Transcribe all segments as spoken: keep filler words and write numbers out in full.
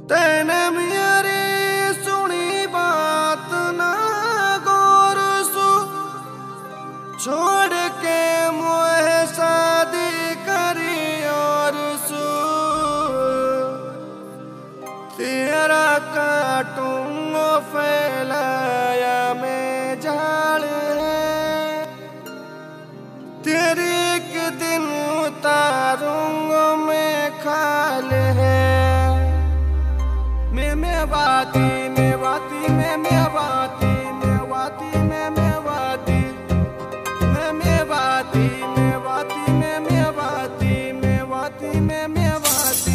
तेने मेरी सुनी बात ना गौर सु, छोड़ के मोहे शादी करी और सु, तेरा काटूंगा फैलाया में झाड़ है, तेरी एक दिन उतारूंगा मैं खाल है। मैं मैं वाती मैं वाती मैं मैं वाती मैं वाती मैं मैं वाती मैं मैं वाती मैं वाती मैं मैं वाती मैं वाती मैं मैं वाती।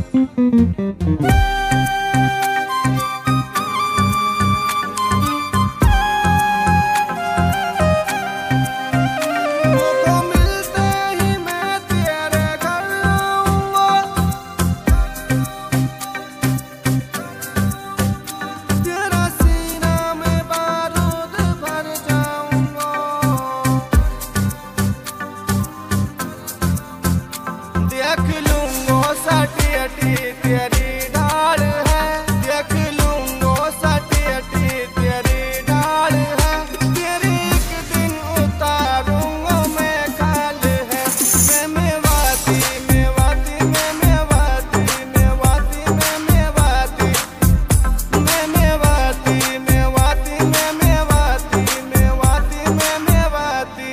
देख लूंगो साटी अटी तेरी डाल है, देख लूंगो साटी अटी तेरी डाल है, तेरी एक दिन उतारूंगा मैं खाल है। मैं मैं वाती मैं वाती मैं मैं वाती मैं वाती मैं मैं वाती मैं मैं वाती मैं वाती मैं मैं वाती मैं वाती मैं मैं वाती।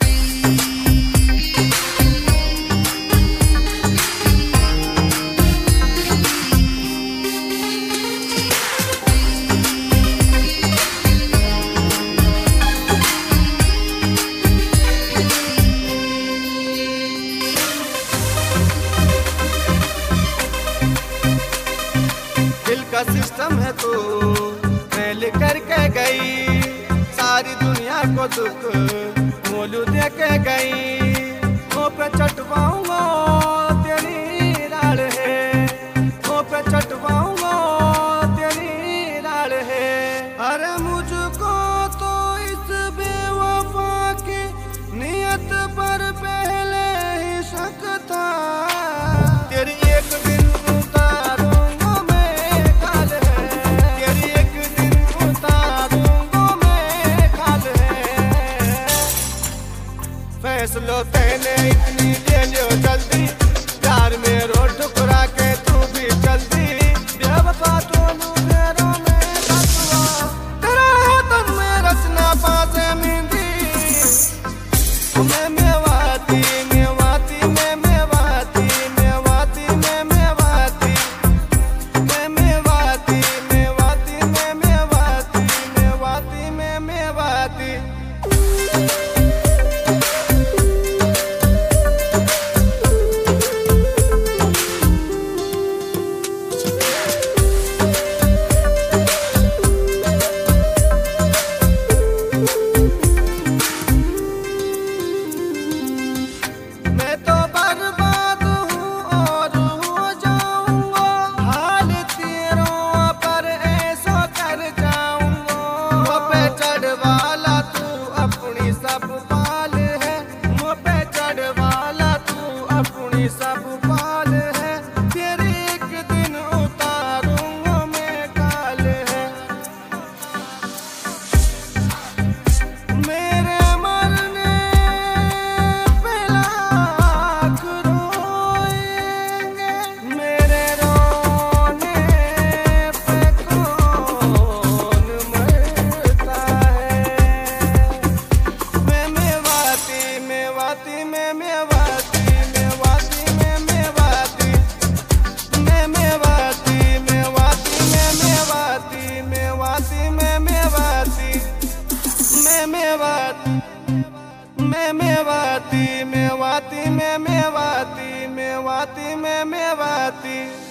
दिल का सिस्टम है तू फेल करके गई, सारी दुनिया को दुख मोलू दे के गई। मुँह पे चटवाऊंगा तेरी लाड़ है, मुँह पे चटवाऊंगा तेरी लाड़ है। अरे मुझको तो इस बेवफा की नियत पर पहले ही शक था, तेरी एक दिन फैसलो तेने इतनी ले लियो जल्दी, प्यार में रोड ठुकरा के तू भी जल्दी। बेवफा दोनों मेरों में रचना, तेरा है तन में रचना पासे मेहंदी। मैं मैं वाती मैं वाती मैं मैं वाती मैं वाती मैं मैं वाती मैं मैं वाती मैं वाती मैं मैं वाती मैं वाती मैं मैं वाती। सब पाल है, तेरे एक दिन उतारूंगा मैं काल है। मेरे मरने पे लाख रोएंगे, मेरे रोने पे कौन मरता है। मैं मैं वाती मैं वाती मैं मैं वाती मैं मैं वाती मैं मैं वाती मैं वाती मैं मैं वाती मैं वाती मैं मैं वाती।